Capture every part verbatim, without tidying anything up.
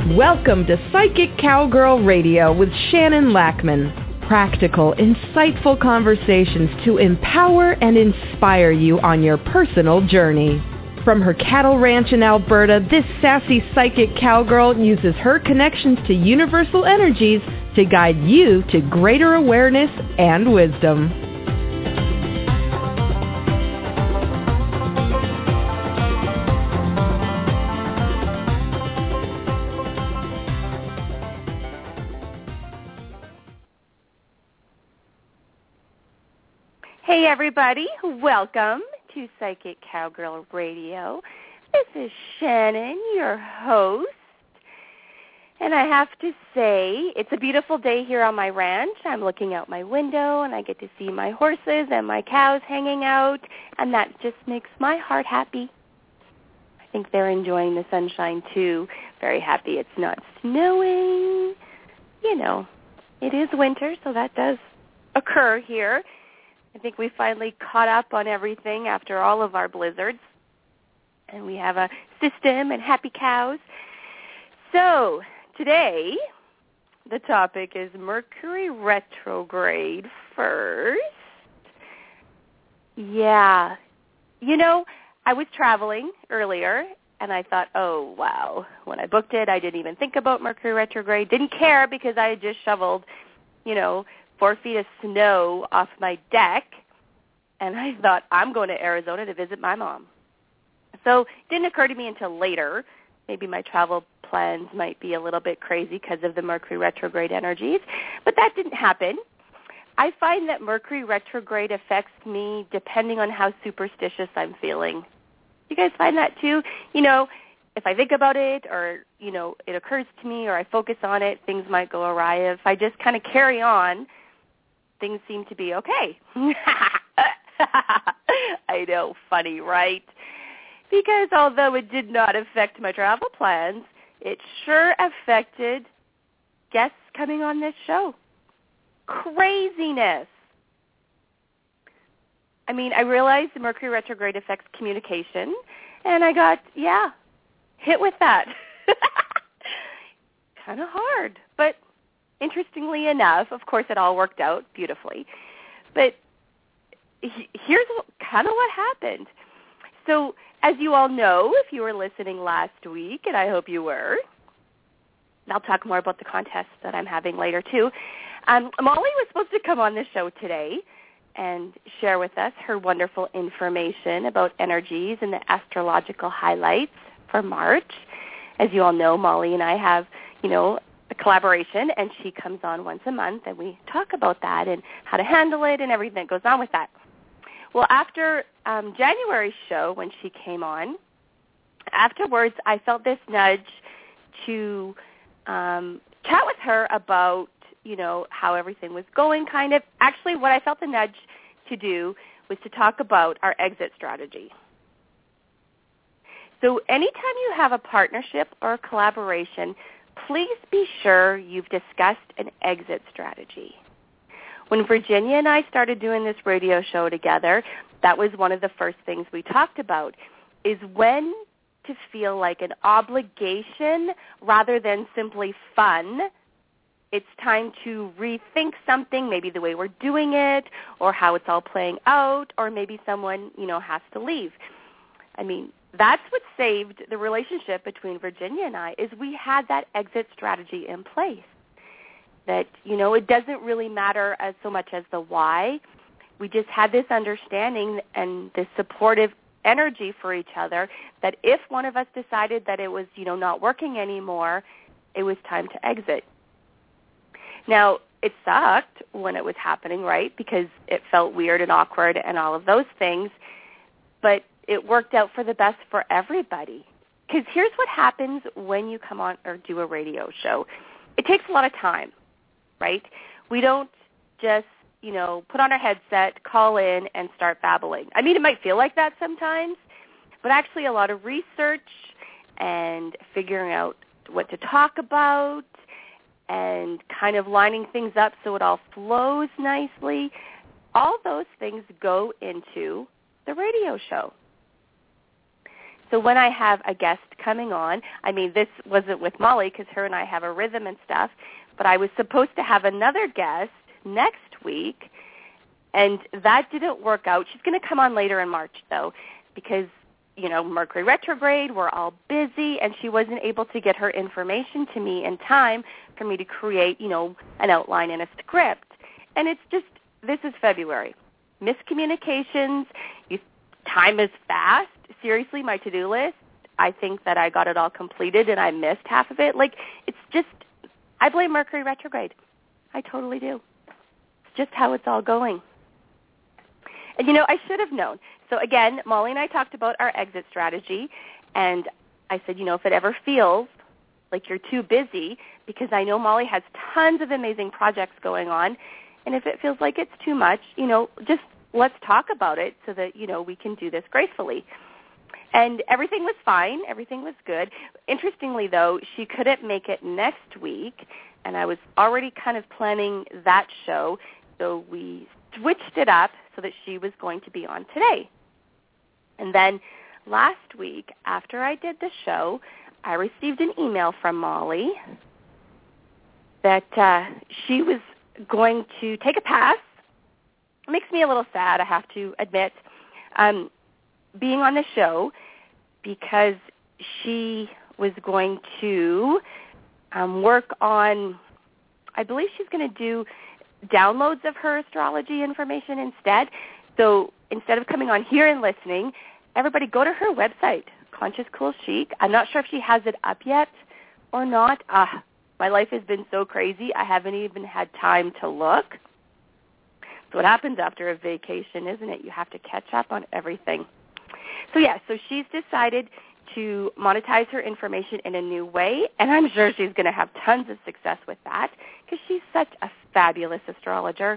Welcome to Psychic Cowgirl Radio with Shannon Lackman. Practical, insightful conversations to empower and inspire you on your personal journey. From her cattle ranch in Alberta, this sassy psychic cowgirl uses her connections to universal energies to guide you to greater awareness and wisdom. Hey everybody, welcome to Psychic Cowgirl Radio. This is Shannon, your host. And I have to say, it's a beautiful day here on my ranch. I'm looking out my window and I get to see my horses and my cows hanging out, and that just makes my heart happy. I think they're enjoying the sunshine too. Very happy it's not snowing. You know, it is winter, so that does occur here. I think we finally caught up on everything after all of our blizzards, and we have a system and happy cows. So today, the topic is Mercury retrograde first. Yeah. You know, I was traveling earlier, and I thought, oh, wow. When I booked it, I didn't even think about Mercury retrograde. Didn't care because I had just shoveled, you know, four feet of snow off my deck, and I thought, I'm going to Arizona to visit my mom. So it didn't occur to me until later. Maybe my travel plans might be a little bit crazy because of the Mercury retrograde energies, but that didn't happen. I find that Mercury retrograde affects me depending on how superstitious I'm feeling. You guys find that too? You know, if I think about it or, you know, it occurs to me or I focus on it, things might go awry. If I just kind of carry on, things seem to be okay. I know, funny, right? Because although it did not affect my travel plans, it sure affected guests coming on this show. Craziness. I mean, I realized the Mercury retrograde affects communication, and I got, yeah, hit with that. Kind of hard, but interestingly enough, of course, it all worked out beautifully. But he, here's what, kind of what happened. So as you all know, if you were listening last week, and I hope you were, and I'll talk more about the contest that I'm having later too, um, Molly was supposed to come on the show today and share with us her wonderful information about energies and the astrological highlights for March. As you all know, Molly and I have, you know, a collaboration, and she comes on once a month, and we talk about that and how to handle it and everything that goes on with that. Well, after um, January's show, when she came on, afterwards I felt this nudge to um, chat with her about, you know, how everything was going, kind of. Actually, what I felt the nudge to do was to talk about our exit strategy. So anytime you have a partnership or a collaboration, please be sure you've discussed an exit strategy. When Virginia and I started doing this radio show together, that was one of the first things we talked about, is when to feel like an obligation rather than simply fun. It's time to rethink something, maybe the way we're doing it or how it's all playing out, or maybe someone, you know, has to leave. I mean, that's what saved the relationship between Virginia and I, is we had that exit strategy in place. That, you know, it doesn't really matter as so much as the why. We just had this understanding and this supportive energy for each other that if one of us decided that it was, you know, not working anymore, it was time to exit. Now, it sucked when it was happening, right, because it felt weird and awkward and all of those things, but it worked out for the best for everybody. Because here's what happens when you come on or do a radio show. It takes a lot of time, right? We don't just, you know, put on our headset, call in, and start babbling. I mean, it might feel like that sometimes, but actually a lot of research and figuring out what to talk about and kind of lining things up so it all flows nicely, all those things go into the radio show. So when I have a guest coming on, I mean, this wasn't with Molly because her and I have a rhythm and stuff, but I was supposed to have another guest next week, and that didn't work out. She's going to come on later in March, though, because, you know, Mercury retrograde, we're all busy, and she wasn't able to get her information to me in time for me to create, you know, an outline and a script. And it's just, this is February. Miscommunications, you, time is fast. Seriously, my to-do list, I think that I got it all completed and I missed half of it. Like, it's just, I blame Mercury retrograde. I totally do. It's just how it's all going. And, you know, I should have known. So, again, Molly and I talked about our exit strategy, and I said, you know, if it ever feels like you're too busy, because I know Molly has tons of amazing projects going on, and if it feels like it's too much, you know, just let's talk about it so that, you know, we can do this gracefully. And everything was fine. Everything was good. Interestingly, though, she couldn't make it next week, and I was already kind of planning that show, so we switched it up so that she was going to be on today. And then last week, after I did the show, I received an email from Molly that uh, she was going to take a pass. It makes me a little sad, I have to admit, um, being on the show, because she was going to um, work on, I believe she's going to do downloads of her astrology information instead. So instead of coming on here and listening, everybody go to her website, Conscious Cool Chic. I'm not sure if she has it up yet or not. Uh, my life has been so crazy, I haven't even had time to look. That's what happens after a vacation, isn't it? You have to catch up on everything. So, yeah, so she's decided to monetize her information in a new way, and I'm sure she's going to have tons of success with that because she's such a fabulous astrologer.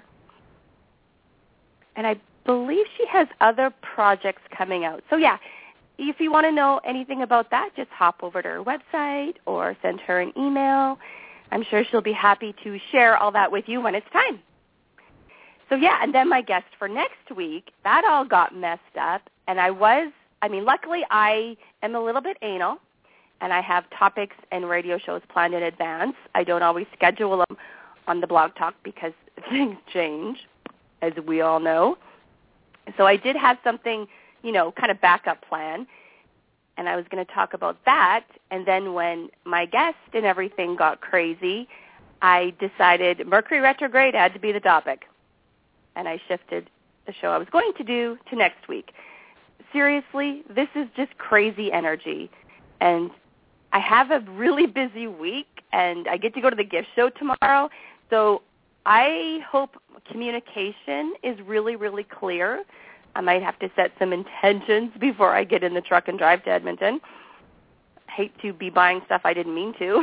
And I believe she has other projects coming out. So, yeah, if you want to know anything about that, just hop over to her website or send her an email. I'm sure she'll be happy to share all that with you when it's time. So, yeah, and then my guest for next week, that all got messed up, and I was, I mean, luckily I am a little bit anal, and I have topics and radio shows planned in advance. I don't always schedule them on the Blog Talk because things change, as we all know. So I did have something, you know, kind of backup plan, and I was going to talk about that, and then when my guest and everything got crazy, I decided Mercury retrograde had to be the topic, and I shifted the show I was going to do to next week. Seriously, this is just crazy energy, and I have a really busy week, and I get to go to the gift show tomorrow, so I hope communication is really, really clear. I might have to set some intentions before I get in the truck and drive to Edmonton. I hate to be buying stuff I didn't mean to.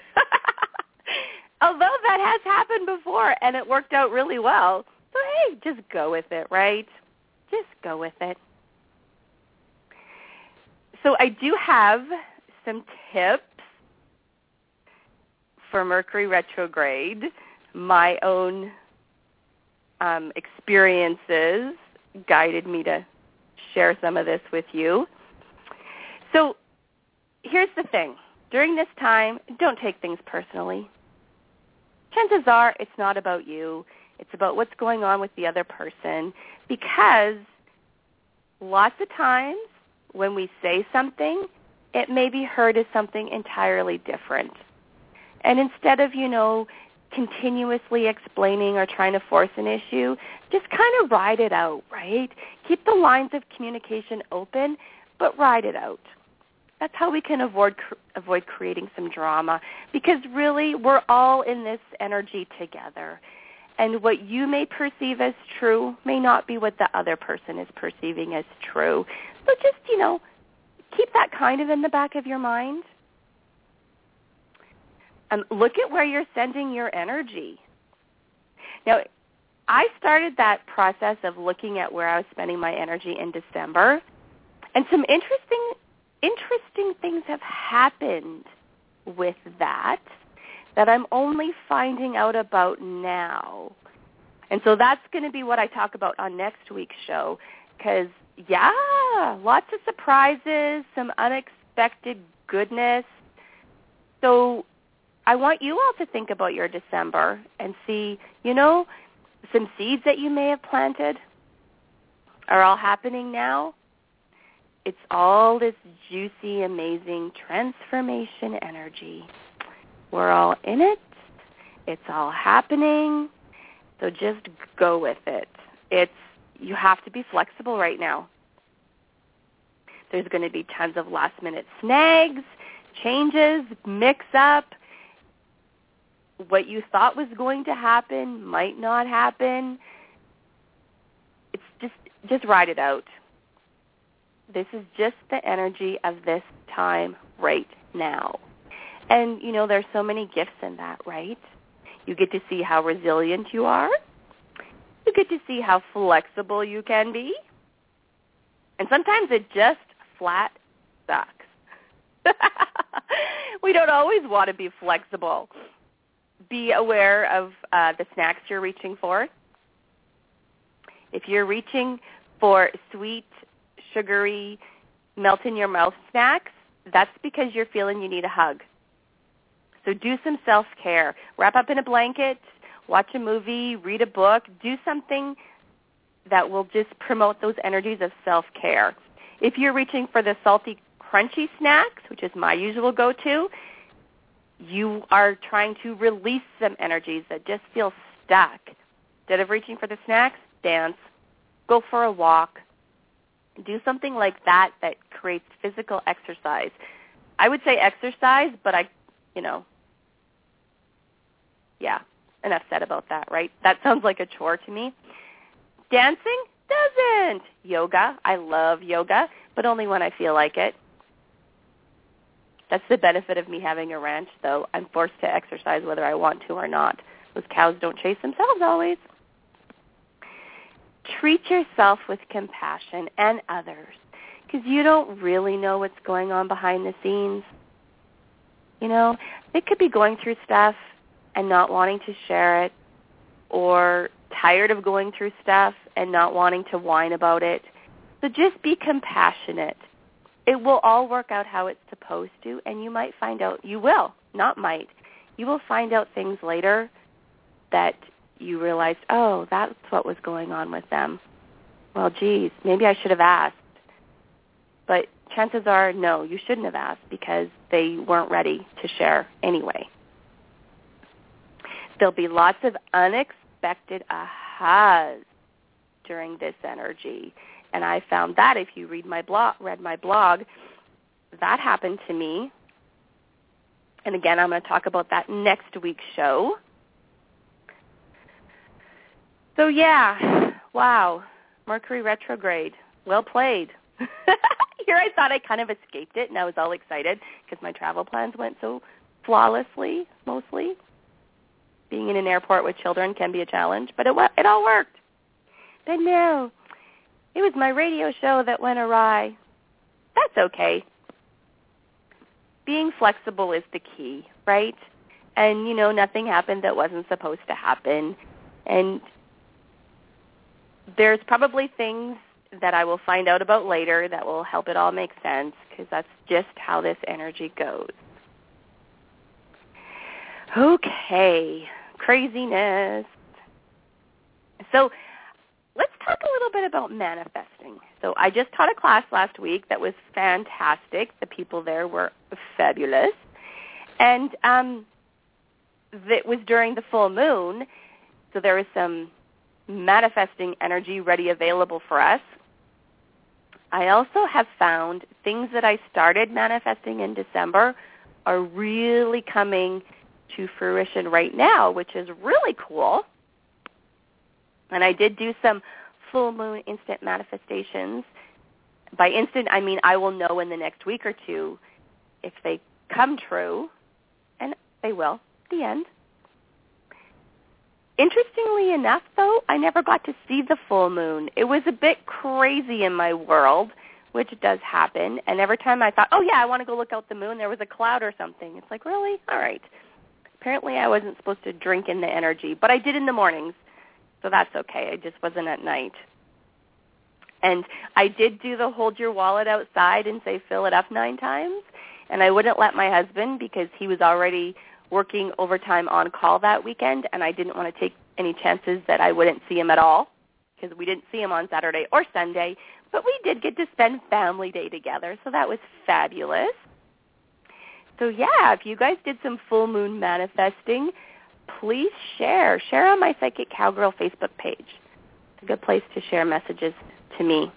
Although that has happened before, and it worked out really well. So, hey, just go with it, right? Just go with it. So I do have some tips for Mercury retrograde, my own um, experiences guided me to share some of this with you. So here's the thing. During this time, don't take things personally. Chances are it's not about you. It's about what's going on with the other person, because lots of times when we say something, it may be heard as something entirely different. And instead of, you know, continuously explaining or trying to force an issue, just kind of ride it out, right? Keep the lines of communication open, but ride it out. That's how we can avoid avoid creating some drama, because really we're all in this energy together. And what you may perceive as true may not be what the other person is perceiving as true. So just, you know, keep that kind of in the back of your mind. Um, look at where you're sending your energy. Now, I started that process of looking at where I was spending my energy in December, and some interesting, interesting things have happened with that that I'm only finding out about now. And so that's going to be what I talk about on next week's show, because yeah, lots of surprises, some unexpected goodness. So I want you all to think about your December and see, you know, some seeds that you may have planted are all happening now. It's all this juicy, amazing transformation energy. We're all in it. It's all happening. So just go with it. It's you have to be flexible right now. There's going to be tons of last-minute snags, changes, mix-up. What you thought was going to happen might not happen. It's just just ride it out. This is just the energy of this time right now. And, you know, there's so many gifts in that, right? You get to see how resilient you are. You get to see how flexible you can be. And sometimes it just flat sucks. We don't always want to be flexible. Be aware of uh, the snacks you're reaching for. If you're reaching for sweet, sugary, melt-in-your-mouth snacks, that's because you're feeling you need a hug. So do some self-care. Wrap up in a blanket, watch a movie, read a book, do something that will just promote those energies of self-care. If you're reaching for the salty, crunchy snacks, which is my usual go-to, you are trying to release some energies that just feel stuck. Instead of reaching for the snacks, dance, go for a walk, do something like that that creates physical exercise. I would say exercise, but I, you know, yeah, enough said about that, right? That sounds like a chore to me. Dancing doesn't. Yoga, I love yoga, but only when I feel like it. That's the benefit of me having a ranch, though. I'm forced to exercise whether I want to or not. Those cows don't chase themselves always. Treat yourself with compassion and others, because you don't really know what's going on behind the scenes. You know, they could be going through stuff and not wanting to share it, or tired of going through stuff and not wanting to whine about it. So just be compassionate. It will all work out how it's supposed to, and you might find out, you will, not might, you will find out things later that you realized, oh, that's what was going on with them. Well, geez, maybe I should have asked. But chances are, no, you shouldn't have asked because they weren't ready to share anyway. There'll be lots of unexpected ahas during this energy. And I found that if you read my blog, read my blog, that happened to me. And again, I'm going to talk about that next week's show. So yeah, wow, Mercury retrograde. Well played. Here I thought I kind of escaped it, and I was all excited because my travel plans went so flawlessly, mostly. Being in an airport with children can be a challenge, but it it all worked. But no, it was my radio show that went awry. That's okay. Being flexible is the key, right? And, you know, nothing happened that wasn't supposed to happen. And there's probably things that I will find out about later that will help it all make sense, because that's just how this energy goes. Okay, craziness. So let's talk a little bit about manifesting. So I just taught a class last week that was fantastic. The people there were fabulous. And um, it was during the full moon, so there was some manifesting energy ready available for us. I also have found things that I started manifesting in December are really coming to fruition right now, which is really cool. And I did do some full moon instant manifestations. By instant, I mean I will know in the next week or two if they come true, and they will, the end. Interestingly enough, though, I never got to see the full moon. It was a bit crazy in my world, which does happen. And every time I thought, oh, yeah, I want to go look out the moon, there was a cloud or something. It's like, really? All right. Apparently I wasn't supposed to drink in the energy, but I did in the mornings, so that's okay. I just wasn't at night. And I did do the hold your wallet outside and say fill it up nine times. And I wouldn't let my husband because he was already working overtime on call that weekend, and I didn't want to take any chances that I wouldn't see him at all because we didn't see him on Saturday or Sunday. But we did get to spend family day together, so that was fabulous. So, yeah, if you guys did some full moon manifesting, please share. Share on my Psychic Cowgirl Facebook page. It's a good place to share messages to me.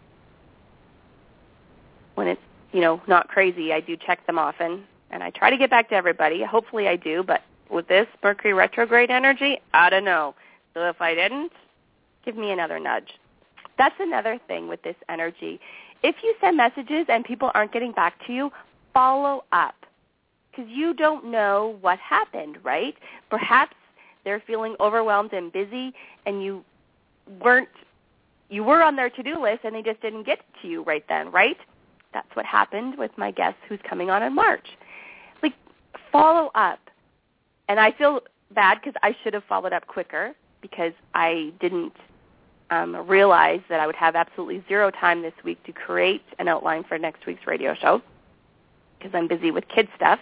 When it's, you know, not crazy, I do check them often, and I try to get back to everybody. Hopefully I do, but with this Mercury retrograde energy, I don't know. So if I didn't, give me another nudge. That's another thing with this energy. If you send messages and people aren't getting back to you, follow up. Because you don't know what happened, right? Perhaps they're feeling overwhelmed and busy, and you weren't, you were on their to-do list, and they just didn't get to you right then, right? That's what happened with my guest who's coming on in March. Like, follow up. And I feel bad because I should have followed up quicker because I didn't um, realize that I would have absolutely zero time this week to create an outline for next week's radio show because I'm busy with kid stuff.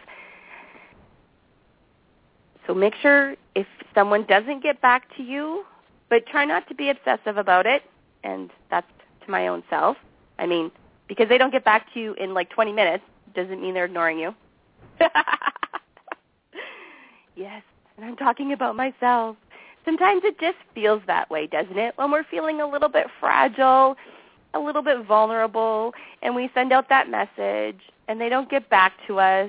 So make sure if someone doesn't get back to you, but try not to be obsessive about it, and that's to my own self. I mean, because they don't get back to you in like twenty minutes doesn't mean they're ignoring you. Yes, and I'm talking about myself. Sometimes it just feels that way, doesn't it? When we're feeling a little bit fragile, a little bit vulnerable, and we send out that message, and they don't get back to us,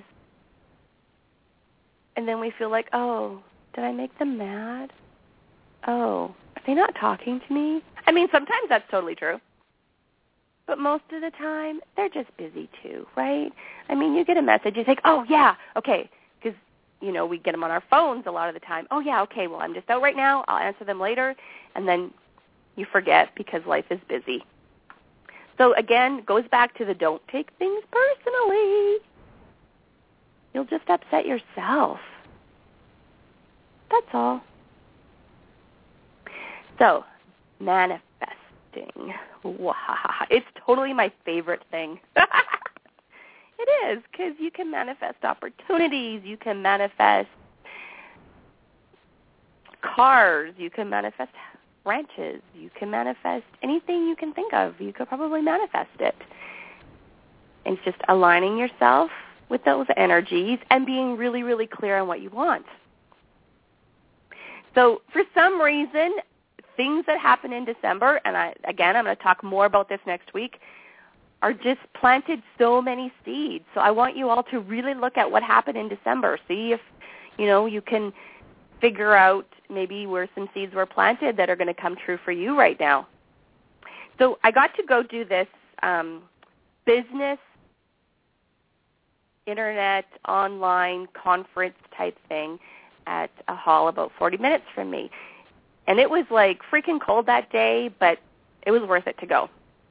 and then we feel like, oh, did I make them mad? Oh, are they not talking to me? I mean, sometimes that's totally true. But most of the time, they're just busy too, right? I mean, you get a message, you think, oh, yeah, okay, because, you know, we get them on our phones a lot of the time. Oh, yeah, okay, well, I'm just out right now. I'll answer them later. And then you forget because life is busy. So, again, goes back to the don't take things personally. You'll just upset yourself. That's all. So, manifesting. It's totally my favorite thing. It is, because you can manifest opportunities. You can manifest cars. You can manifest ranches. You can manifest anything you can think of. You could probably manifest it. It's just aligning yourself with those energies and being really, really clear on what you want. So for some reason, things that happen in December, and I, again, I'm going to talk more about this next week, are just planted so many seeds. So I want you all to really look at what happened in December. See if, you know, you can figure out maybe where some seeds were planted that are going to come true for you right now. So I got to go do this um, business, internet, online conference type thing at a hall about forty minutes from me. And it was like freaking cold that day, but it was worth it to go.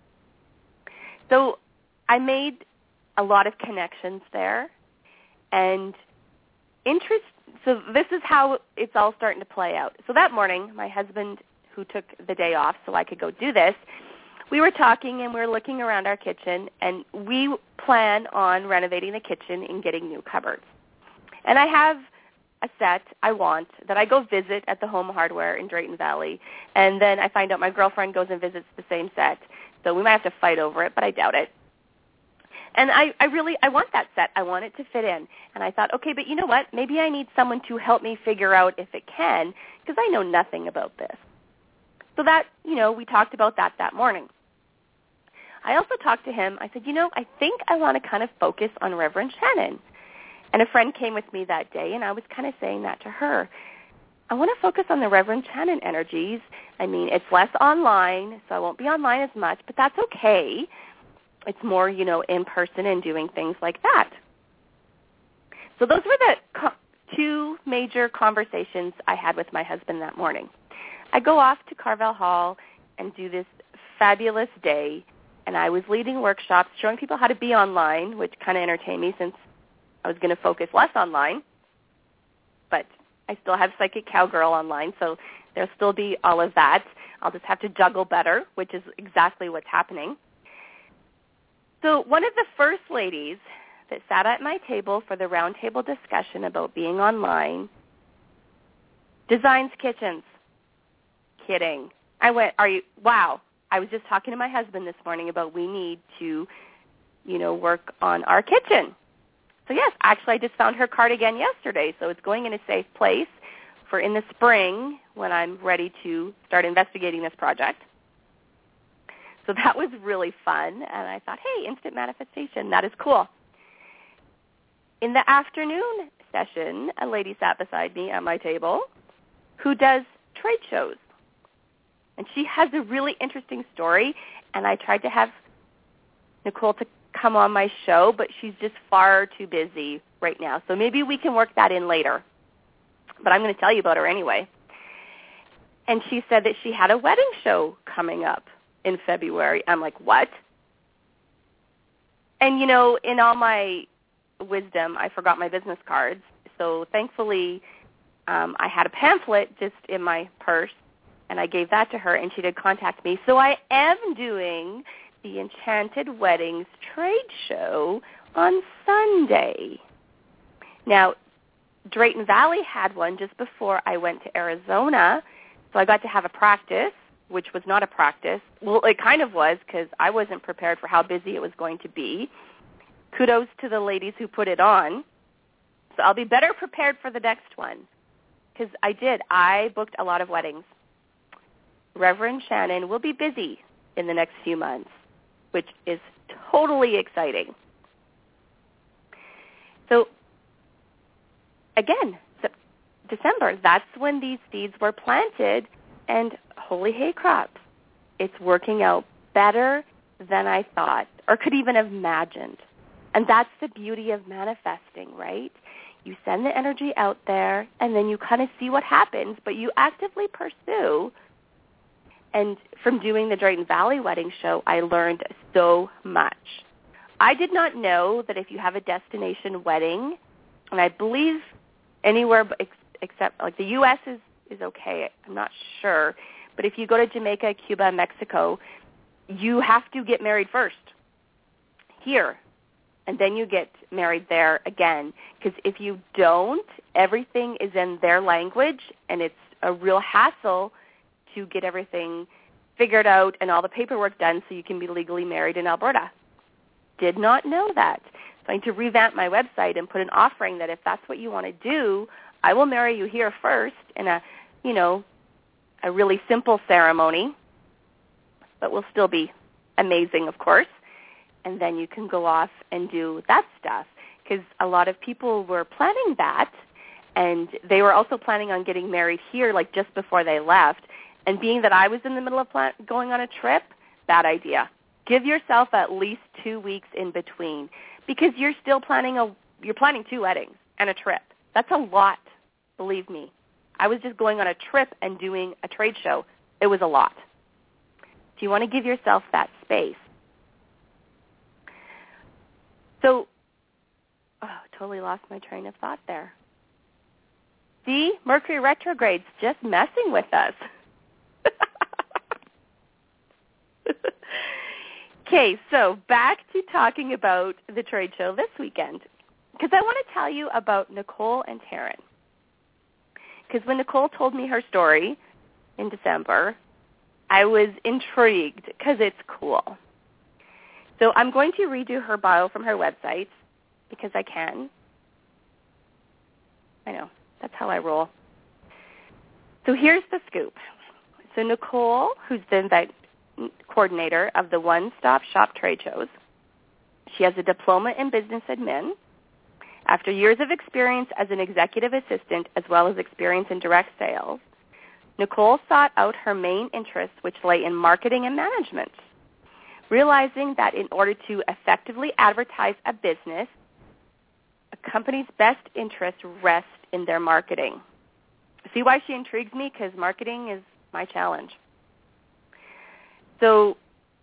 So I made a lot of connections there. And interest, so this is how it's all starting to play out. So that morning, my husband, who took the day off so I could go do this, we were talking and we were looking around our kitchen, and we plan on renovating the kitchen and getting new cupboards. And I have a set I want that I go visit at the Home Hardware in Drayton Valley, and then I find out my girlfriend goes and visits the same set. So we might have to fight over it, but I doubt it. And I, I really, I want that set. I want it to fit in. And I thought, okay, but you know what? Maybe I need someone to help me figure out if it can, because I know nothing about this. So that, you know, we talked about that that morning. I also talked to him. I said, you know, I think I want to kind of focus on Reverend Shannon. And a friend came with me that day, and I was kind of saying that to her. I want to focus on the Reverend Shannon energies. I mean, it's less online, so I won't be online as much, but that's okay. It's more, you know, in person and doing things like that. So those were the co- two major conversations I had with my husband that morning. I go off to Carvel Hall and do this fabulous day, and I was leading workshops showing people how to be online, which kind of entertained me since I was going to focus less online. But I still have Psychic Cowgirl online, so there'll still be all of that. I'll just have to juggle better, which is exactly what's happening. So one of the first ladies that sat at my table for the roundtable discussion about being online designs kitchens. Kidding. I went, are you, wow. I was just talking to my husband this morning about we need to, you know, work on our kitchen. So yes, actually I just found her card again yesterday, so it's going in a safe place for in the spring when I'm ready to start investigating this project. So that was really fun, and I thought, hey, instant manifestation, that is cool. In the afternoon session, a lady sat beside me at my table who does trade shows. And she has a really interesting story, and I tried to have Nicole to come on my show, but she's just far too busy right now. So maybe we can work that in later. But I'm going to tell you about her anyway. And she said that she had a wedding show coming up in February. I'm like, what? And, you know, in all my wisdom, I forgot my business cards. So thankfully, um, I had a pamphlet just in my purse, and I gave that to her, and she did contact me. So I am doing the Enchanted Weddings trade show on Sunday. Now, Drayton Valley had one just before I went to Arizona, so I got to have a practice, which was not a practice. Well, it kind of was because I wasn't prepared for how busy it was going to be. Kudos to the ladies who put it on. So I'll be better prepared for the next one because I did. I booked a lot of weddings. Reverend Shannon will be busy in the next few months, which is totally exciting. So again, December, that's when these seeds were planted, and holy hay crops, it's working out better than I thought or could even have imagined. And that's the beauty of manifesting, right? You send the energy out there, and then you kind of see what happens, but you actively pursue. And from doing the Drayton Valley Wedding Show, I learned so much. I did not know that if you have a destination wedding, and I believe anywhere except, like the U S is, is okay, I'm not sure, but if you go to Jamaica, Cuba, Mexico, you have to get married first here, and then you get married there again. Because if you don't, everything is in their language, and it's a real hassle to get everything figured out and all the paperwork done so you can be legally married in Alberta. Did not know that. So I need to revamp my website and put an offering that if that's what you want to do, I will marry you here first in a, you know, a really simple ceremony, but will still be amazing, of course. And then you can go off and do that stuff because a lot of people were planning that, and they were also planning on getting married here like just before they left. And being that I was in the middle of plan- going on a trip, bad idea. Give yourself at least two weeks in between because you're still planning a you're planning two weddings and a trip. That's a lot, believe me. I was just going on a trip and doing a trade show. It was a lot. So you want to give yourself that space. So, oh, totally lost my train of thought there. See, Mercury retrograde's just messing with us. Okay, so back to talking about the trade show this weekend, because I want to tell you about Nicole and Taryn. Because when Nicole told me her story in December, I was intrigued because it's cool. So I'm going to redo her bio from her website because I can. I know, that's how I roll. So here's the scoop. So Nicole, who's the invite coordinator of the One Stop Shop trade shows, she has a diploma in business admin. After years of experience as an executive assistant as well as experience in direct sales, Nicole sought out her main interests, which lay in marketing and management, realizing that in order to effectively advertise a business, a company's best interests rest in their marketing. See why she intrigues me? Because marketing is my challenge. So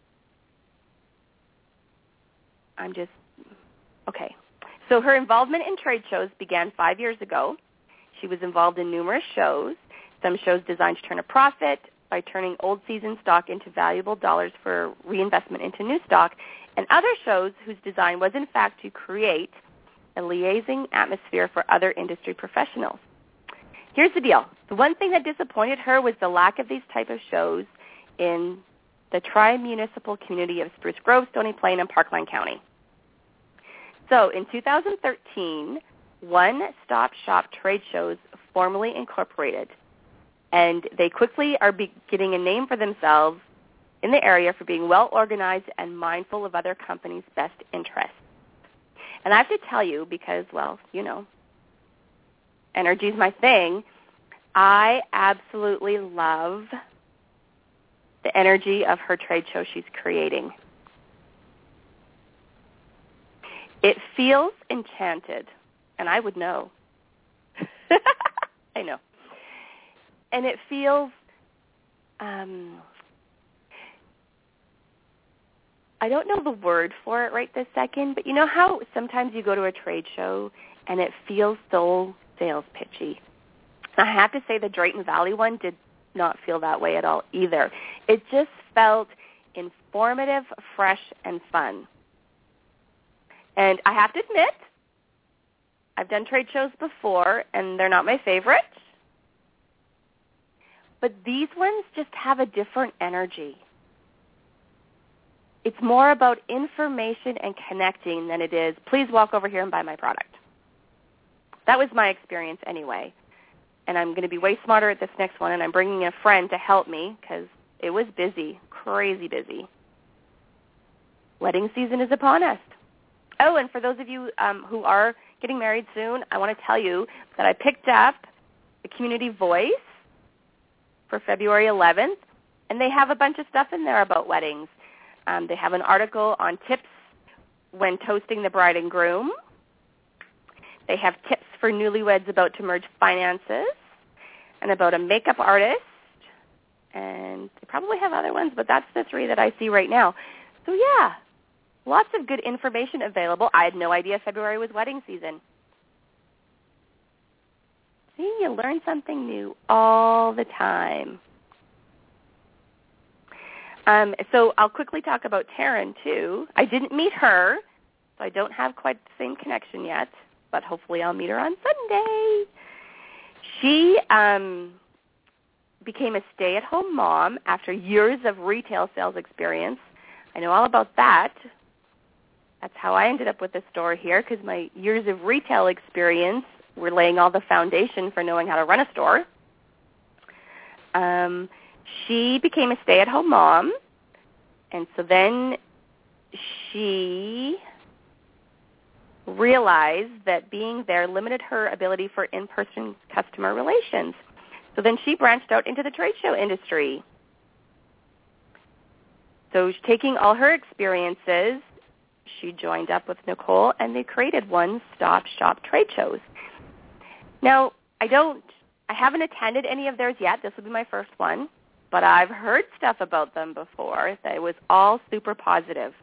I'm just, okay. So her involvement in trade shows began five years ago. she was involved in numerous shows. Some shows designed to turn a profit by turning old season stock into valuable dollars for reinvestment into new stock, and other shows whose design was in fact to create a liaising atmosphere for other industry professionals. Here's the deal. The one thing that disappointed her was the lack of these type of shows in the tri-municipal community of Spruce Grove, Stony Plain, and Parkland County. So in two thousand thirteen, One Stop Shop trade shows formally incorporated, and they quickly are be getting a name for themselves in the area for being well-organized and mindful of other companies' best interests. And I have to tell you, because, well, you know, energy is my thing, I absolutely love the energy of her trade show she's creating. It feels enchanted, and I would know. I know. And it feels, um, I don't know the word for it right this second, but you know how sometimes you go to a trade show and it feels so sales pitchy? I have to say the Drayton Valley one did not feel that way at all either. It just felt informative, fresh, and fun. And I have to admit, I've done trade shows before, and they're not my favorite. But these ones just have a different energy. It's more about information and connecting than it is, please walk over here and buy my product. That was my experience anyway. And I'm going to be way smarter at this next one, and I'm bringing a friend to help me because it was busy, crazy busy. Wedding season is upon us. Oh, and for those of you um, who are getting married soon, I want to tell you that I picked up the Community Voice for February eleventh, and they have a bunch of stuff in there about weddings. Um, they have an article on tips when toasting the bride and groom. They have tips for newlyweds about to merge finances and about a makeup artist. And they probably have other ones, but that's the three that I see right now. So, yeah, lots of good information available. I had no idea February was wedding season. See, you learn something new all the time. Um, so I'll quickly talk about Taryn, too. I didn't meet her, so I don't have quite the same connection yet, but hopefully I'll meet her on Sunday. She um, became a stay-at-home mom after years of retail sales experience. I know all about that. That's how I ended up with the store here, because my years of retail experience were laying all the foundation for knowing how to run a store. Um, she became a stay-at-home mom, and so then she realized that being there limited her ability for in-person customer relations. So then she branched out into the trade show industry. So taking all her experiences, she joined up with Nicole, and they created one-stop shop trade shows. Now, I don't, I haven't attended any of theirs yet. This will be my first one, but I've heard stuff about them before that was all super positive.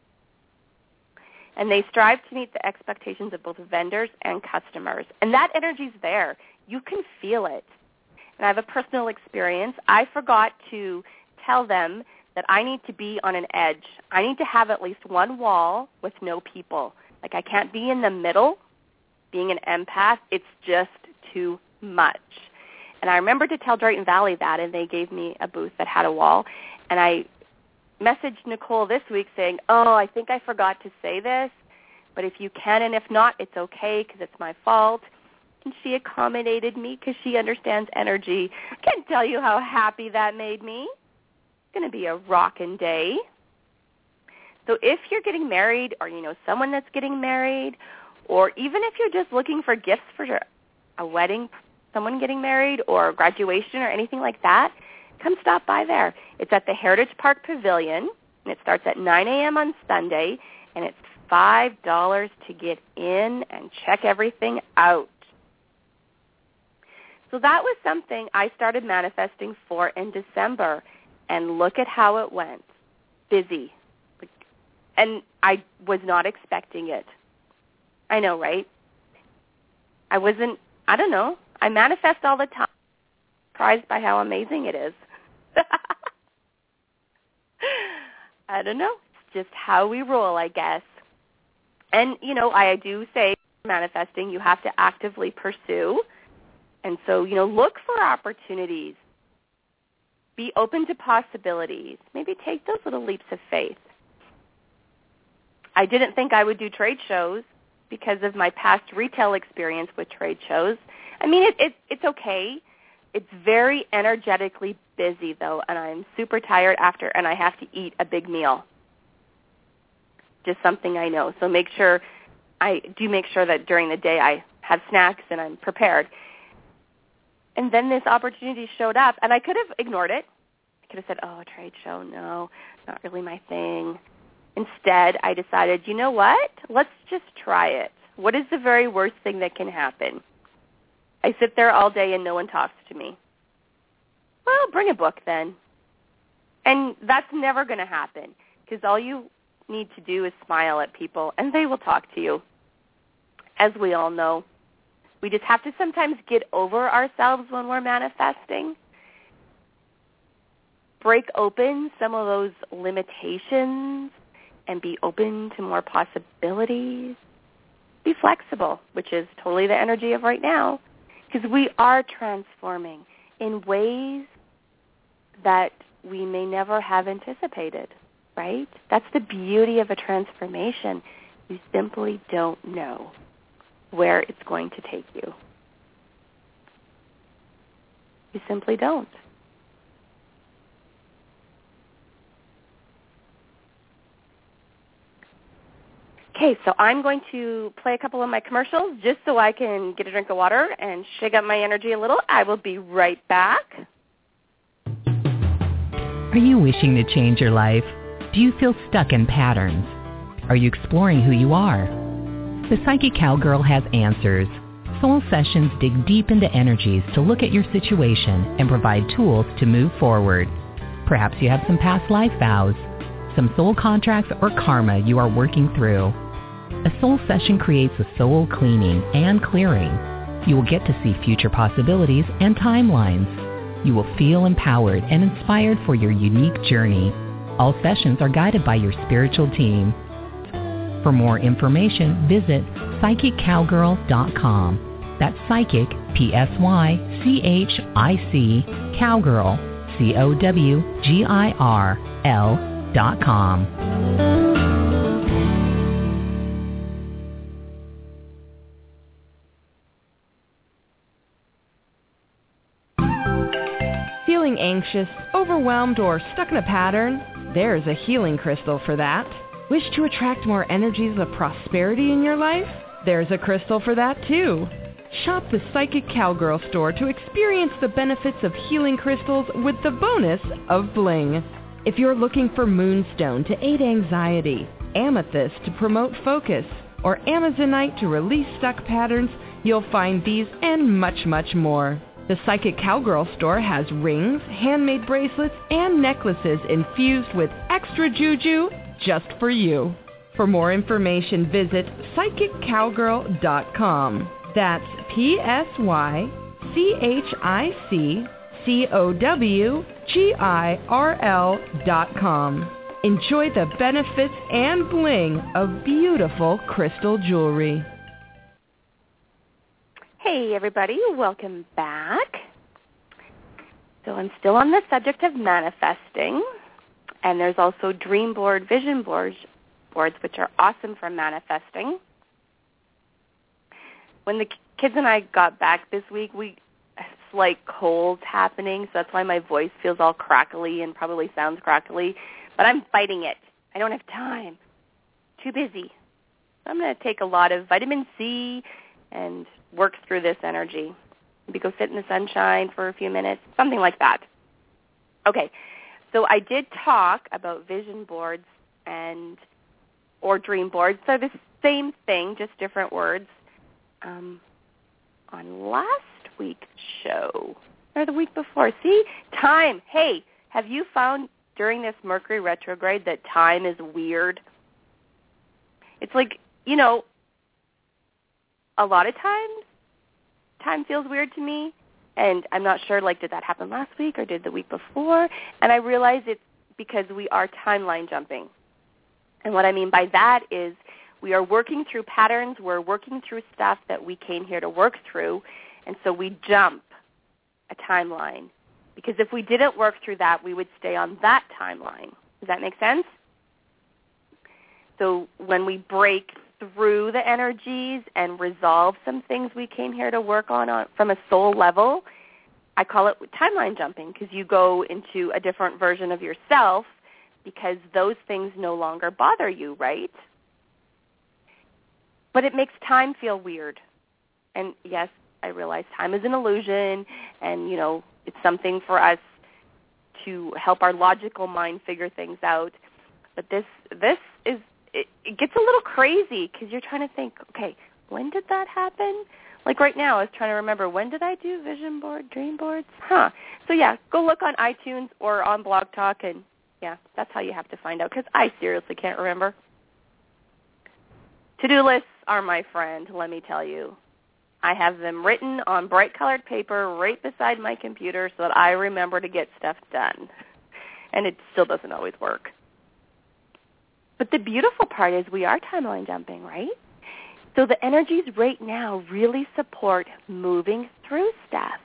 And they strive to meet the expectations of both vendors and customers. And that energy's there. You can feel it. And I have a personal experience. I forgot to tell them that I need to be on an edge. I need to have at least one wall with no people. Like, I can't be in the middle. Being an empath, it's just too much. And I remember to tell Drayton Valley that, and they gave me a booth that had a wall. And I messaged Nicole this week saying, oh, I think I forgot to say this, but if you can, and if not, it's okay because it's my fault. And she accommodated me because she understands energy. I can't tell you how happy that made me. It's going to be a rockin' day. So if you're getting married, or you know someone that's getting married, or even if you're just looking for gifts for a wedding, someone getting married, or graduation, or anything like that, come stop by there. It's at the Heritage Park Pavilion, and it starts at nine a.m. on Sunday, and it's five dollars to get in and check everything out. So that was something I started manifesting for in December, and look at how it went. Busy. And I was not expecting it. I know, right? I wasn't, I don't know. I manifest all the time, surprised by how amazing it is. I don't know. It's just how we roll, I guess. And, you know, I do say manifesting you have to actively pursue. And so, you know, look for opportunities. Be open to possibilities. Maybe take those little leaps of faith. I didn't think I would do trade shows because of my past retail experience with trade shows. I mean, it, it, it's okay. It's very energetically busy, though, and I'm super tired after, and I have to eat a big meal. Just something I know. So make sure, I do make sure that during the day I have snacks and I'm prepared. And then this opportunity showed up, and I could have ignored it. I could have said, oh, a trade show, no, not really my thing. Instead, I decided, you know what? Let's just try it. What is the very worst thing that can happen? I sit there all day and no one talks to me. Well, bring a book then. And that's never going to happen because all you need to do is smile at people and they will talk to you. As we all know, we just have to sometimes get over ourselves when we're manifesting. Break open some of those limitations and be open to more possibilities. Be flexible, which is totally the energy of right now, because we are transforming in ways that we may never have anticipated, right? That's the beauty of a transformation. You simply don't know where it's going to take you. You simply don't. Okay, so I'm going to play a couple of my commercials just so I can get a drink of water and shake up my energy a little. I will be right back. Are you wishing to change your life? Do you feel stuck in patterns? Are you exploring who you are? The Psychic Cowgirl has answers. Soul Sessions dig deep into energies to look at your situation and provide tools to move forward. Perhaps you have some past life vows, some soul contracts or karma you are working through. A soul session creates a soul cleaning and clearing. You will get to see future possibilities and timelines. You will feel empowered and inspired for your unique journey. All sessions are guided by your spiritual team. For more information, visit psychic cowgirl dot com. That's psychic, P S Y C H I C, cowgirl, C O W G I R L dot com. Feeling anxious, overwhelmed, or stuck in a pattern? There's a healing crystal for that. Wish to attract more energies of prosperity in your life? There's a crystal for that too. Shop the Psychic Cowgirl store to experience the benefits of healing crystals with the bonus of bling. If you're looking for moonstone to aid anxiety, amethyst to promote focus, or amazonite to release stuck patterns, you'll find these and much, much more. The Psychic Cowgirl store has rings, handmade bracelets, and necklaces infused with extra juju just for you. For more information, visit psychic cowgirl dot com. That's P S Y C H I C C O W G I R L dot com. Enjoy the benefits and bling of beautiful crystal jewelry. Hey, everybody. Welcome back. So I'm still on the subject of manifesting, and there's also dream board, vision boards, boards, which are awesome for manifesting. When the kids and I got back this week, we it's like colds happening, so that's why my voice feels all crackly and probably sounds crackly. But I'm fighting it. I don't have time. Too busy. I'm going to take a lot of vitamin C and work through this energy. Maybe go sit in the sunshine for a few minutes, something like that. Okay, so I did talk about vision boards and or dream boards. They're the same thing, just different words. Um, on last week's show, or the week before. See, time. Hey, have you found during this Mercury retrograde that time is weird? It's like, you know, a lot of times, time feels weird to me, and I'm not sure, like, did that happen last week or did the week before? And I realize it's because we are timeline jumping. And what I mean by that is we are working through patterns. We're working through stuff that we came here to work through, and so we jump a timeline. Because if we didn't work through that, we would stay on that timeline. Does that make sense? So when we break through the energies and resolve some things we came here to work on, on from a soul level, I call it timeline jumping, because you go into a different version of yourself because those things no longer bother you, right? But it makes time feel weird. And yes, I realize time is an illusion, and, you know, it's something for us to help our logical mind figure things out. But this this is, it, it gets a little crazy because you're trying to think, okay, when did that happen? Like right now, I was trying to remember, when did I do vision board, dream boards? Huh. So, yeah, go look on iTunes or on Blog Talk, and, yeah, that's how you have to find out, because I seriously can't remember. To-do lists are my friend, let me tell you. I have them written on bright-colored paper right beside my computer so that I remember to get stuff done. And it still doesn't always work. But the beautiful part is we are timeline jumping, right? So the energies right now really support moving through stuff.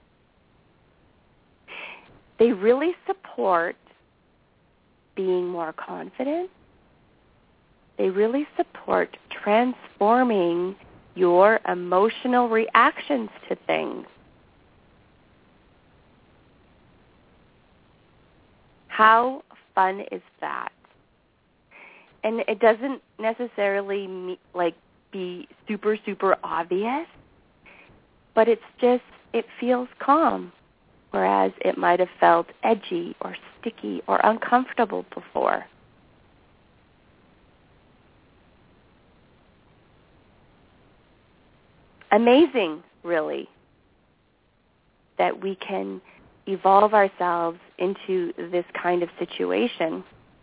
They really support being more confident. They really support transforming your emotional reactions to things. How fun is that? And it doesn't necessarily me, like be super, super obvious, but it's just, it feels calm, whereas it might have felt edgy or sticky or uncomfortable before. Amazing, really, that we can evolve ourselves into this kind of situation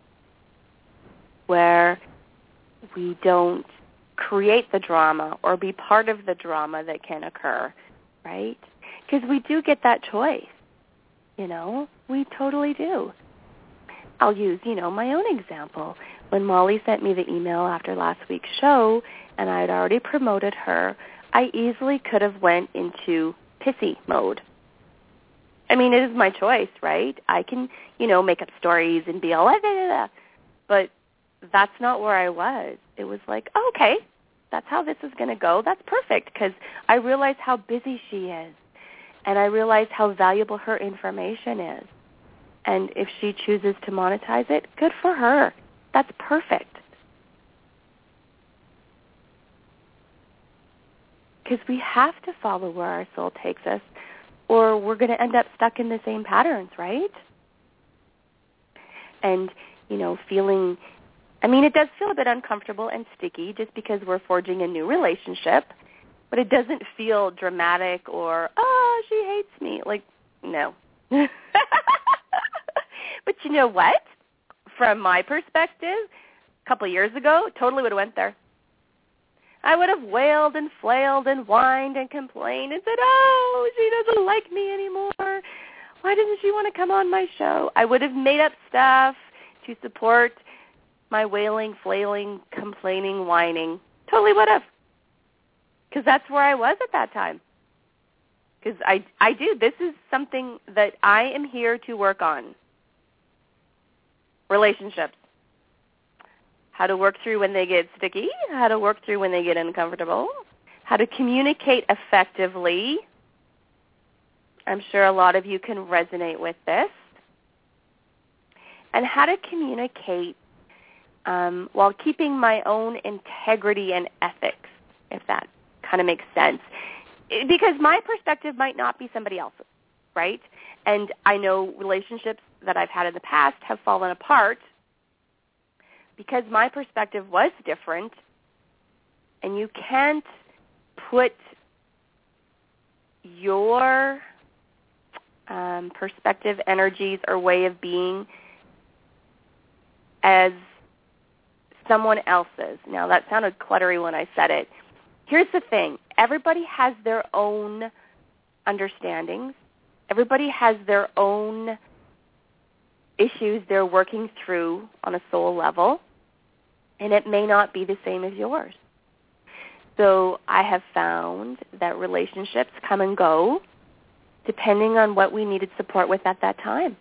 where we don't create the drama or be part of the drama that can occur, right? Because we do get that choice, you know? We totally do. I'll use, you know, my own example. When Molly sent me the email after last week's show and I had already promoted her, I easily could have went into pissy mode. I mean, it is my choice, right? I can, you know, make up stories and be all, blah, blah, blah. But that's not where I was. It was like, oh, okay, that's how this is going to go. That's perfect, because I realize how busy she is, and I realize how valuable her information is. And if she chooses to monetize it, good for her. That's perfect. Because we have to follow where our soul takes us, or we're going to end up stuck in the same patterns, right? And, you know, feeling, I mean, it does feel a bit uncomfortable and sticky just because we're forging a new relationship, but it doesn't feel dramatic or, oh, she hates me. Like, no. But you know what? From my perspective, a couple of years ago, totally would have went there. I would have wailed and flailed and whined and complained and said, oh, she doesn't like me anymore. Why doesn't she want to come on my show? I would have made up stuff to support my wailing, flailing, complaining, whining. Totally would have. Because that's where I was at that time. Because I, I do. This is something that I am here to work on. Relationships. How to work through when they get sticky, how to work through when they get uncomfortable, how to communicate effectively. I'm sure a lot of you can resonate with this. And how to communicate um, while keeping my own integrity and ethics, if that kind of makes sense. Because my perspective might not be somebody else's, right? And I know relationships that I've had in the past have fallen apart because my perspective was different, and you can't put your um, perspective, energies, or way of being as someone else's. Now, that sounded cluttery when I said it. Here's the thing. everybody has their own understandings. Everybody has their own issues they're working through on a soul level, and it may not be the same as yours. So I have found that relationships come and go depending on what we needed support with at that time.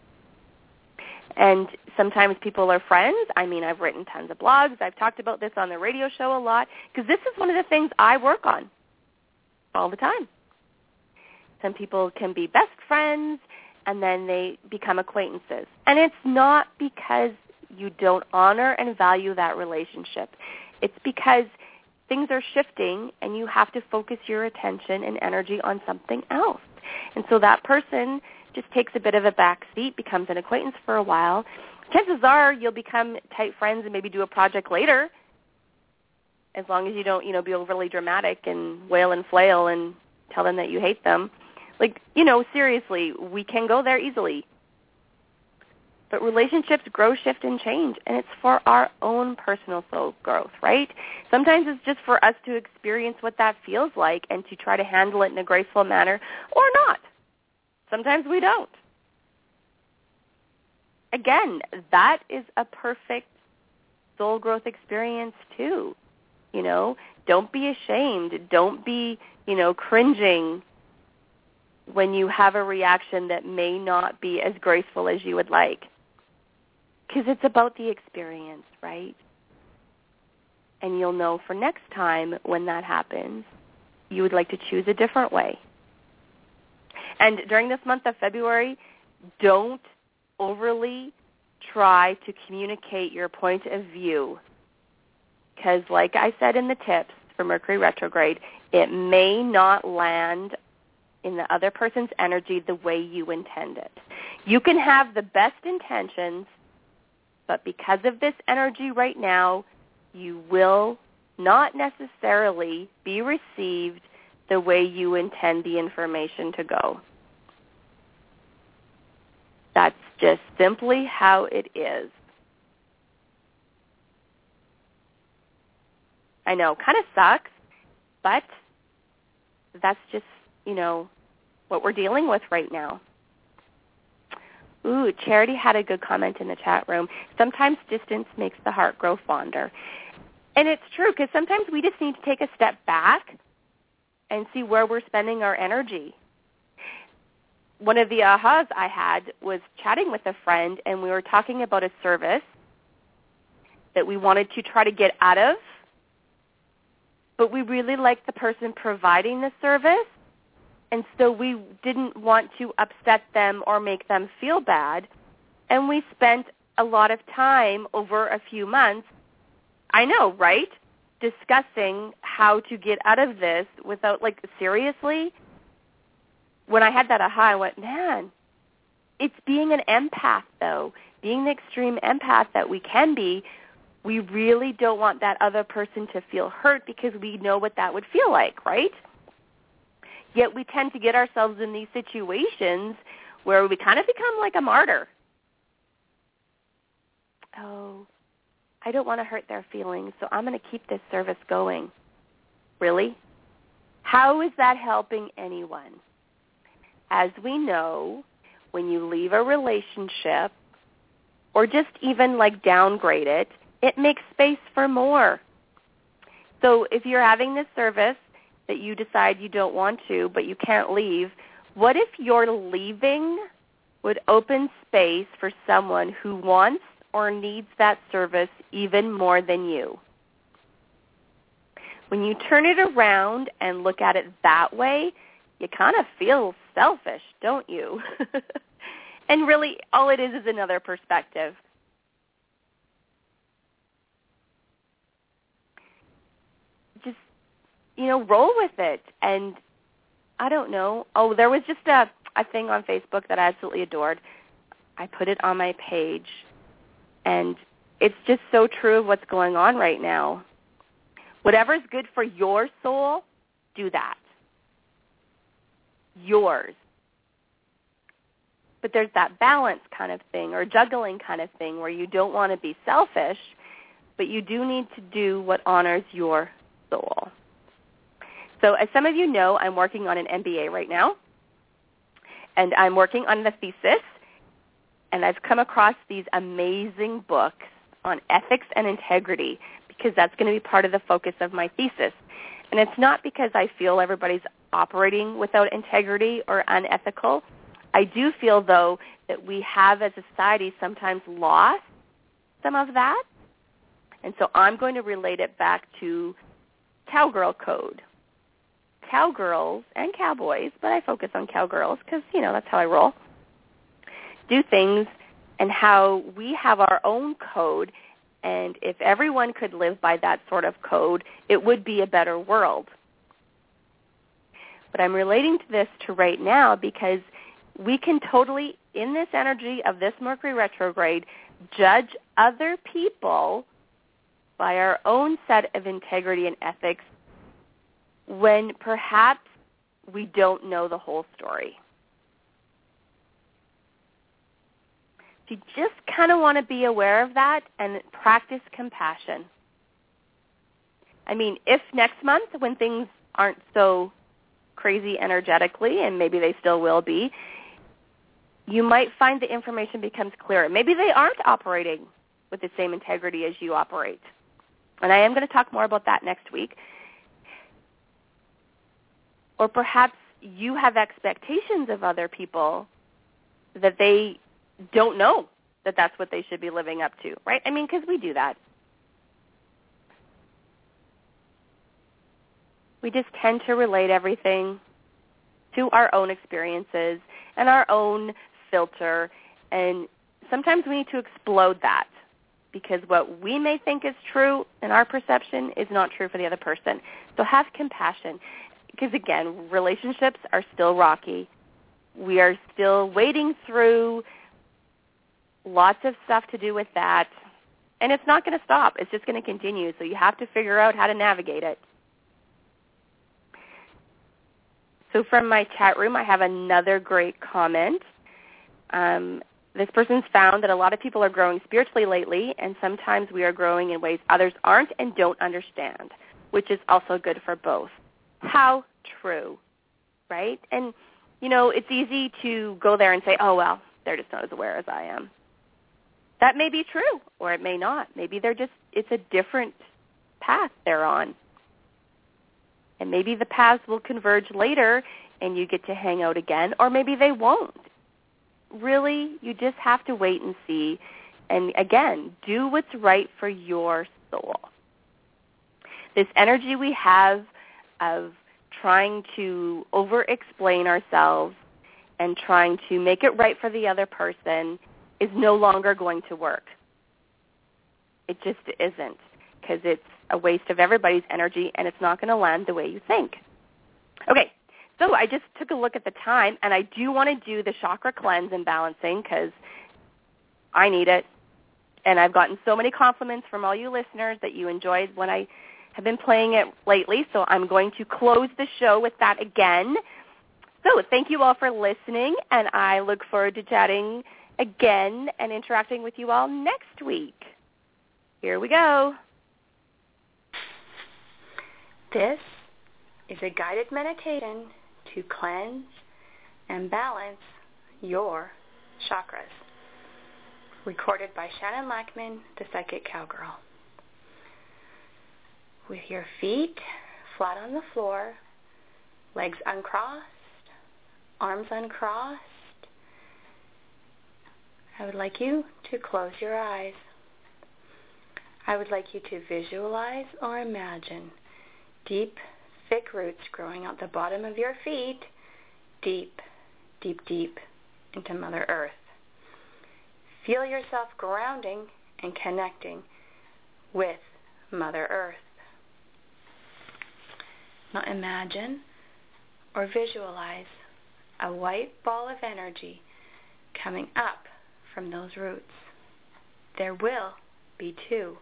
And sometimes people are friends. I mean, I've written tons of blogs. I've talked about this on the radio show a lot because this is one of the things I work on all the time. Some people can be best friends, and then they become acquaintances. And it's not because you don't honor and value that relationship. It's because things are shifting, and you have to focus your attention and energy on something else. And so that person just takes a bit of a back seat, becomes an acquaintance for a while. Chances are you'll become tight friends and maybe do a project later, as long as you don't, you know, be overly dramatic and wail and flail and tell them that you hate them. Like, you know, seriously, we can go there easily. But relationships grow, shift, and change, and it's for our own personal soul growth, right? Sometimes it's just for us to experience what that feels like and to try to handle it in a graceful manner or not. Sometimes we don't. Again, that is a perfect soul growth experience too. You know, don't be ashamed. Don't be, you know, cringing when you have a reaction that may not be as graceful as you would like. Because it's about the experience, right? And you'll know for next time when that happens, you would like to choose a different way. And during this month of February, don't overly try to communicate your point of view. Because like I said in the tips for Mercury retrograde, it may not land in the other person's energy the way you intend it. You can have the best intentions, but because of this energy right now, you will not necessarily be received the way you intend the information to go. That's just simply how it is. I know, kind of sucks, but that's just, you know, what we're dealing with right now. Ooh, Charity had a good comment in the chat room. Sometimes distance makes the heart grow fonder. And it's true, because sometimes we just need to take a step back and see where we're spending our energy. One of the ahas I had was chatting with a friend, and we were talking about a service that we wanted to try to get out of, but we really liked the person providing the service, and so we didn't want to upset them or make them feel bad, and we spent a lot of time over a few months, I know, right, discussing how to get out of this without, like, seriously? When I had that aha, I went, man, it's being an empath, though. Being the extreme empath that we can be, we really don't want that other person to feel hurt because we know what that would feel like, right? Yet we tend to get ourselves in these situations where we kind of become like a martyr. Oh, I don't want to hurt their feelings, so I'm going to keep this service going. Really? How is that helping anyone? As we know, when you leave a relationship or just even like downgrade it, it makes space for more. So if you're having this service that you decide you don't want to, but you can't leave, what if your leaving would open space for someone who wants or needs that service even more than you? When you turn it around and look at it that way, you kind of feel selfish, don't you? And really, all it is is another perspective. Just, you know, roll with it. And I don't know. Oh, there was just a, a thing on Facebook that I absolutely adored. I put it on my page. And it's just so true of what's going on right now. Whatever's good for your soul, do that. Yours. But there's that balance kind of thing or juggling kind of thing where you don't want to be selfish, but you do need to do what honors your soul. So as some of you know, I'm working on an M B A right now, and I'm working on the thesis, and I've come across these amazing books on ethics and integrity because that's going to be part of the focus of my thesis. And it's not because I feel everybody's operating without integrity or unethical. I do feel, though, that we have as a society sometimes lost some of that. And so I'm going to relate it back to cowgirl code. Cowgirls and cowboys, but I focus on cowgirls because, you know, that's how I roll, do things, and how we have our own code, and if everyone could live by that sort of code, it would be a better world. But I'm relating to this to right now because we can totally, in this energy of this Mercury retrograde, judge other people by our own set of integrity and ethics when perhaps we don't know the whole story. You just kind of want to be aware of that and practice compassion. I mean, if next month when things aren't so crazy energetically, and maybe they still will be, you might find the information becomes clearer. Maybe they aren't operating with the same integrity as you operate. And I am going to talk more about that next week. Or perhaps you have expectations of other people that they don't know that that's what they should be living up to, right? I mean, because we do that. We just tend to relate everything to our own experiences and our own filter, and sometimes we need to explode that because what we may think is true in our perception is not true for the other person. So have compassion because, again, relationships are still rocky. We are still wading through lots of stuff to do with that, and it's not going to stop. It's just going to continue, so you have to figure out how to navigate it. So from my chat room, I have another great comment. Um, this person's found that a lot of people are growing spiritually lately, and sometimes we are growing in ways others aren't and don't understand, which is also good for both. How true, right? And, you know, it's easy to go there and say, oh, well, they're just not as aware as I am. That may be true, or it may not. Maybe they're just, it's a different path they're on. And maybe the paths will converge later and you get to hang out again, or maybe they won't. Really, you just have to wait and see. And again, do what's right for your soul. This energy we have of trying to over-explain ourselves and trying to make it right for the other person is no longer going to work. It just isn't, because it's a waste of everybody's energy and it's not going to land the way you think. Okay, so I just took a look at the time, and I do want to do the chakra cleanse and balancing because I need it. And I've gotten so many compliments from all you listeners that you enjoyed when I have been playing it lately, so I'm going to close the show with that again. So thank you all for listening, and I look forward to chatting again and interacting with you all next week. Here we go. This is a guided meditation to cleanse and balance your chakras. Recorded by Shannon Lackman, the Psychic Cowgirl. With your feet flat on the floor, legs uncrossed, arms uncrossed, I would like you to close your eyes. I would like you to visualize or imagine deep, thick roots growing out the bottom of your feet, deep, deep, deep into Mother Earth. Feel yourself grounding and connecting with Mother Earth. Now imagine or visualize a white ball of energy coming up from those roots. There will be two.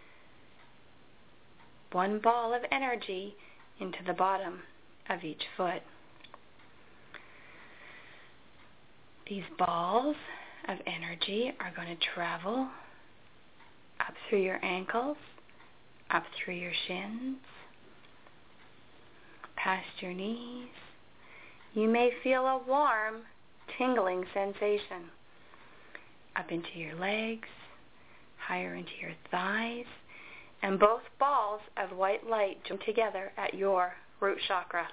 One ball of energy into the bottom of each foot. These balls of energy are going to travel up through your ankles, up through your shins, past your knees. You may feel a warm, tingling sensation up into your legs, higher into your thighs, and both balls of white light join together at your root chakra.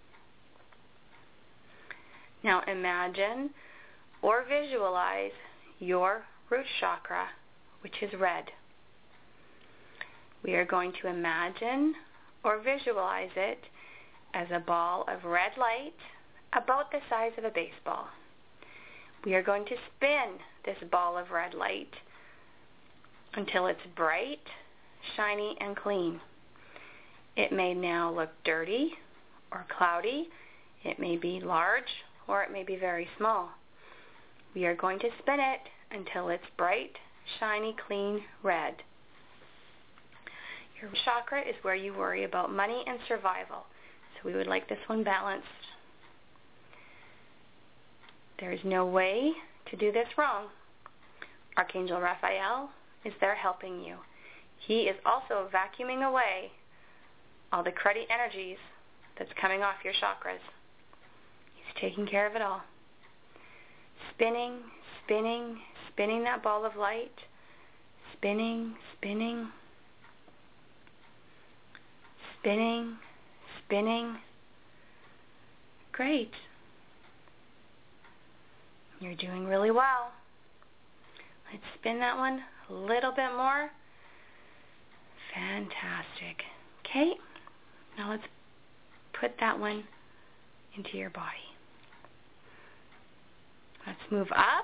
Now imagine or visualize your root chakra, which is red. We are going to imagine or visualize it as a ball of red light about the size of a baseball. We are going to spin this ball of red light until it's bright, shiny, and clean. It may now look dirty or cloudy. It may be large or it may be very small. We are going to spin it until it's bright, shiny, clean red. Your chakra is where you worry about money and survival, so we would like this one balanced. There is no way to do this wrong. Archangel Raphael is there helping you. He is also vacuuming away all the cruddy energies that's coming off your chakras. He's taking care of it all. Spinning, spinning, spinning that ball of light. Spinning, spinning, spinning, spinning. Great. You're doing really well. Let's spin that one a little bit more. Fantastic. Okay, now let's put that one into your body. Let's move up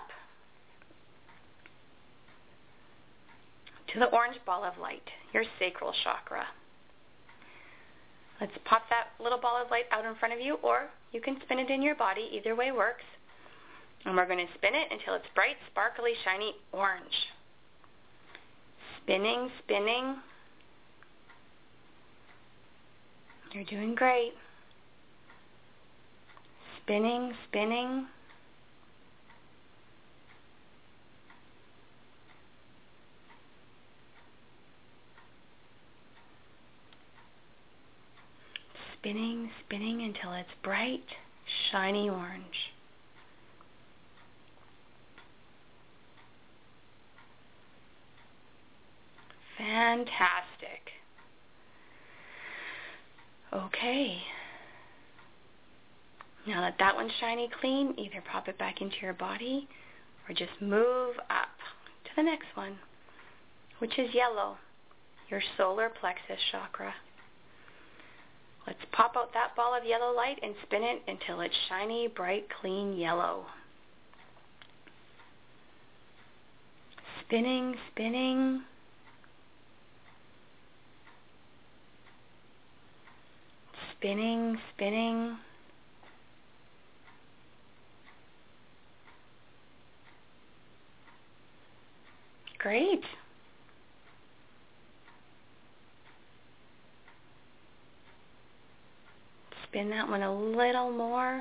to the orange ball of light, your sacral chakra. Let's pop that little ball of light out in front of you, or you can spin it in your body. Either way works. And we're going to spin it until it's bright, sparkly, shiny orange. Spinning, spinning. You're doing great. Spinning, spinning. Spinning, spinning until it's bright, shiny orange. Fantastic. Okay. Now that that one's shiny clean, either pop it back into your body or just move up to the next one, which is yellow, your solar plexus chakra. Let's pop out that ball of yellow light and spin it until it's shiny, bright, clean yellow. Spinning, spinning. Spinning, spinning. Great. Spin that one a little more.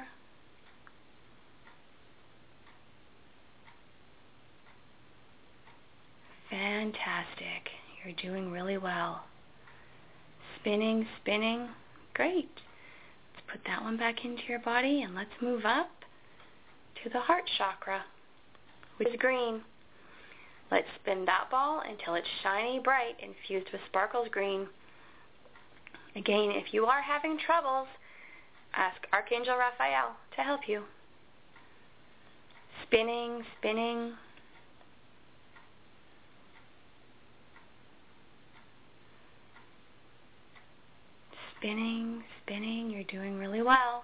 Fantastic. You're doing really well. Spinning, spinning. Great. Let's put that one back into your body and let's move up to the heart chakra, which is green. Let's spin that ball until it's shiny, bright, infused with sparkles green. Again, if you are having troubles, ask Archangel Raphael to help you. Spinning, spinning. Spinning, spinning. You're doing really well.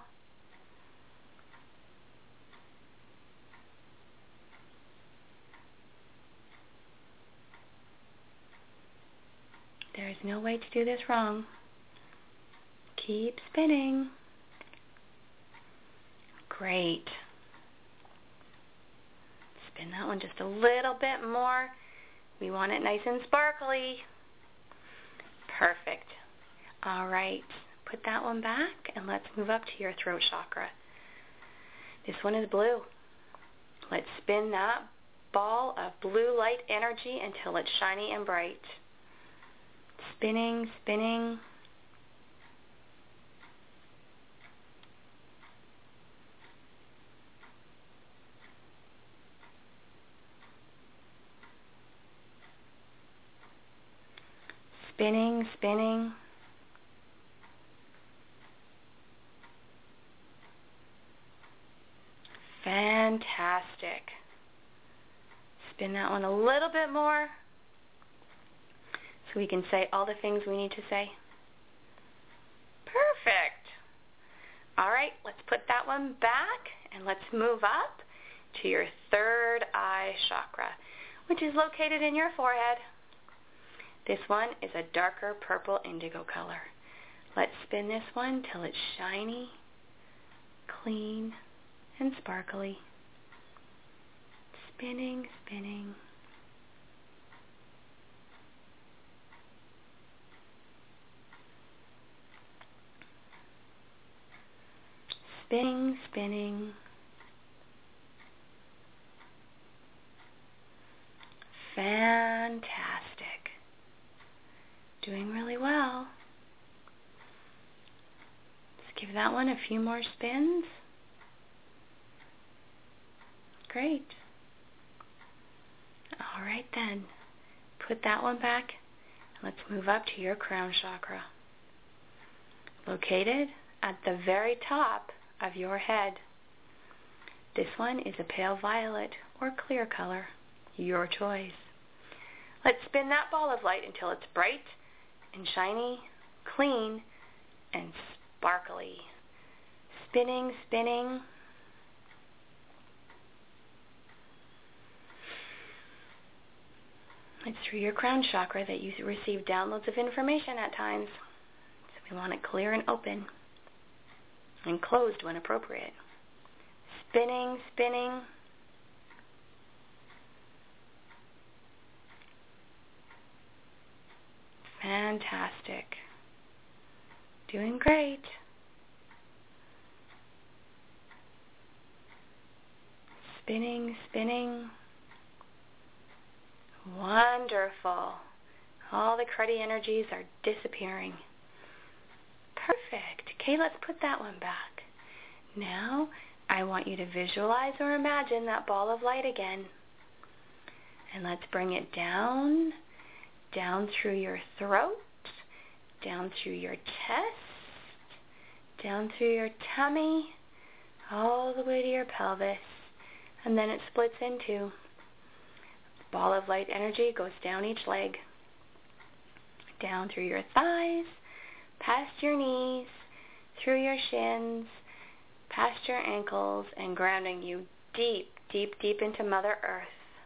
There is no way to do this wrong. Keep spinning. Great. Spin that one just a little bit more. We want it nice and sparkly. Perfect. All right. Put that one back and let's move up to your throat chakra. This one is blue. Let's spin that ball of blue light energy until it's shiny and bright. Spinning, spinning. Spinning, spinning. Fantastic. Spin that one a little bit more so we can say all the things we need to say. Perfect. All right, let's put that one back and let's move up to your third eye chakra, which is located in your forehead. This one is a darker purple indigo color. Let's spin this one till it's shiny, clean, and sparkly. Spinning, spinning. Spinning, spinning. Fantastic. Doing really well. Let's give that one a few more spins. Great. All right then. Put that one back. Let's move up to your crown chakra. Located at the very top of your head. This one is a pale violet or clear color. Your choice. Let's spin that ball of light until it's bright and shiny, clean, and sparkly. Spinning, spinning. It's through your crown chakra that you receive downloads of information at times. So we want it clear and open and closed when appropriate. Spinning, spinning. Fantastic. Doing great. Spinning, spinning. Wonderful. All the cruddy energies are disappearing. Perfect. Okay, let's put that one back. Now, I want you to visualize or imagine that ball of light again. And let's bring it down, down through your throat, down through your chest, down through your tummy, all the way to your pelvis. And then it splits in two. Ball of light energy goes down each leg, down through your thighs, past your knees, through your shins, past your ankles, and grounding you deep, deep, deep into Mother Earth.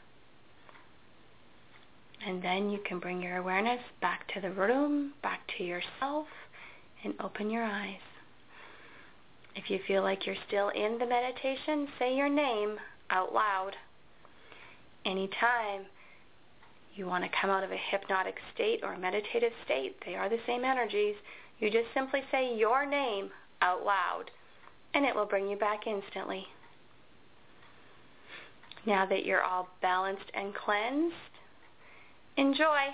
And then you can bring your awareness back to the room, back to yourself, and open your eyes. If you feel like you're still in the meditation, say your name out loud. Anytime you want to come out of a hypnotic state or a meditative state, they are the same energies. You just simply say your name out loud, and it will bring you back instantly. Now that you're all balanced and cleansed, enjoy.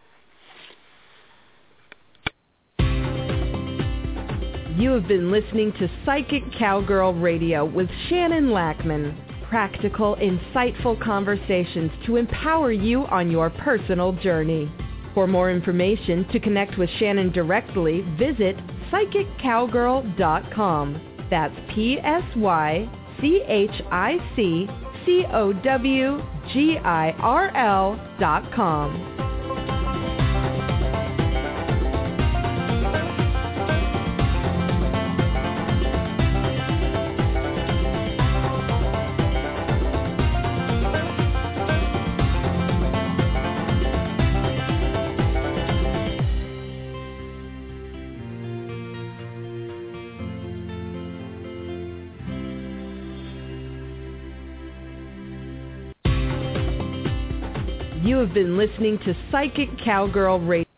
You have been listening to Psychic Cowgirl Radio with Shannon Lackman. Practical, insightful conversations to empower you on your personal journey. For more information, to connect with Shannon directly, visit psychic cowgirl dot com. That's P S Y C H I C C O W G I R L dot com. You have been listening to Psychic Cowgirl Radio.